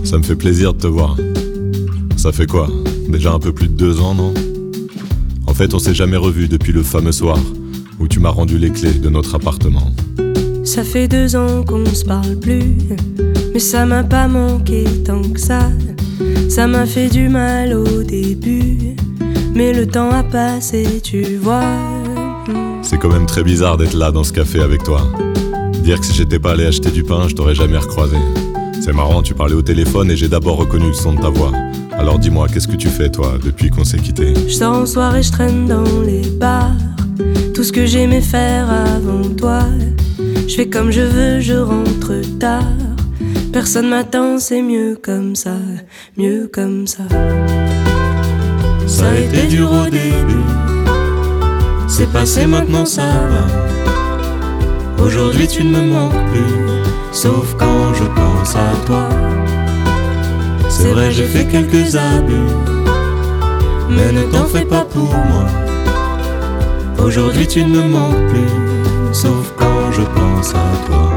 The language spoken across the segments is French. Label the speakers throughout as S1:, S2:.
S1: Ça me fait plaisir de te voir. Ça fait quoi? Déjà un peu plus de 2 ans, non? En fait, on s'est jamais revus depuis le fameux soir où tu m'as rendu les clés de notre appartement.
S2: Ça fait 2 ans qu'on se parle plus, mais ça m'a pas manqué tant que ça. Ça m'a fait du mal au début, mais le temps a passé, tu vois.
S1: C'est quand même très bizarre d'être là dans ce café avec toi. Dire que si j'étais pas allé acheter du pain, je t'aurais jamais recroisé. C'est marrant, tu parlais au téléphone et j'ai d'abord reconnu le son de ta voix. Alors dis-moi, qu'est-ce que tu fais toi depuis qu'on s'est quittés?
S2: Je sors en soirée, je traîne dans les bars, tout ce que j'aimais faire avant toi. Je fais comme je veux, je rentre tard. Personne m'attend, c'est mieux comme ça, mieux comme ça.
S3: Ça a été dur au début, c'est passé maintenant ça va. Aujourd'hui tu ne me manques plus, sauf quand je pense à toi. C'est vrai j'ai fait quelques abus, mais ne t'en fais pas pour moi. Aujourd'hui tu ne me manques plus, sauf quand je pense à toi.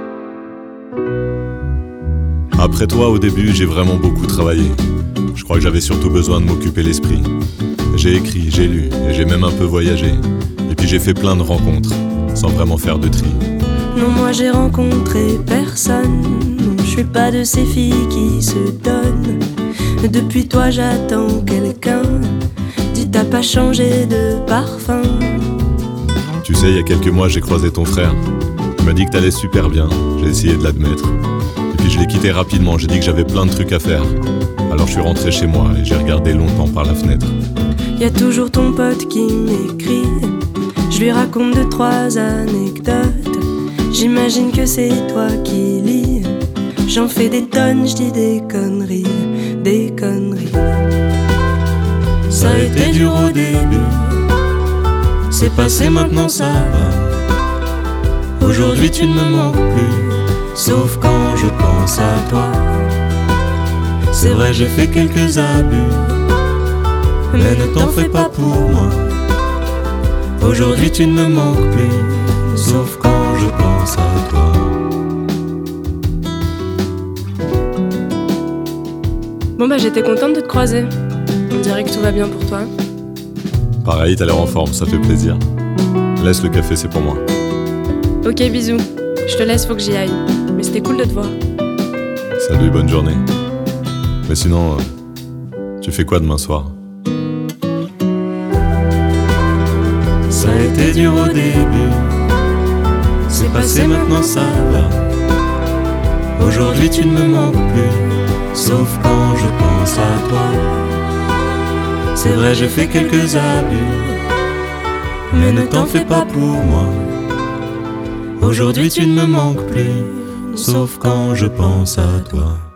S1: Après toi, au début, j'ai vraiment beaucoup travaillé. Je crois que j'avais surtout besoin de m'occuper l'esprit. J'ai écrit, j'ai lu, et j'ai même un peu voyagé. Et puis j'ai fait plein de rencontres, sans vraiment faire de tri.
S2: Non, moi j'ai rencontré personne. Non, je suis pas de ces filles qui se donnent. Depuis toi j'attends quelqu'un. Dis t'as pas changé de parfum.
S1: Tu sais, il y a quelques mois, j'ai croisé ton frère. Il m'a dit que t'allais super bien, j'ai essayé de l'admettre. Et puis je l'ai quitté rapidement, j'ai dit que j'avais plein de trucs à faire. Alors je suis rentré chez moi et j'ai regardé longtemps par la fenêtre.
S2: Y a toujours ton pote qui m'écrit. Je lui raconte 2-3 anecdotes. J'imagine que c'est toi qui lis. J'en fais des tonnes, je dis des conneries, des conneries.
S3: Ça a été dur au début, c'est passé maintenant ça va. Aujourd'hui tu ne me manques plus, sauf quand je pense à toi. C'est vrai j'ai fait quelques abus, mais ne t'en fais pas pour moi. Aujourd'hui tu ne me manques plus, sauf quand je pense à toi.
S2: Bon bah j'étais contente de te croiser. On dirait que tout va bien pour toi.
S1: Pareil, t'as l'air en forme, ça fait plaisir. Laisse le café, c'est pour moi.
S2: Ok, bisous. Je te laisse, faut que j'y aille. Mais c'était cool de te voir.
S1: Salut, bonne journée. Mais sinon, tu fais quoi demain soir?
S3: Ça a été dur au début, c'est passé maintenant ça va. Aujourd'hui tu ne me manques plus, sauf quand je pense à toi. C'est vrai j'ai fait quelques abus, mais ne t'en fais pas pour moi. Aujourd'hui tu ne me manques plus, sauf quand je pense à toi.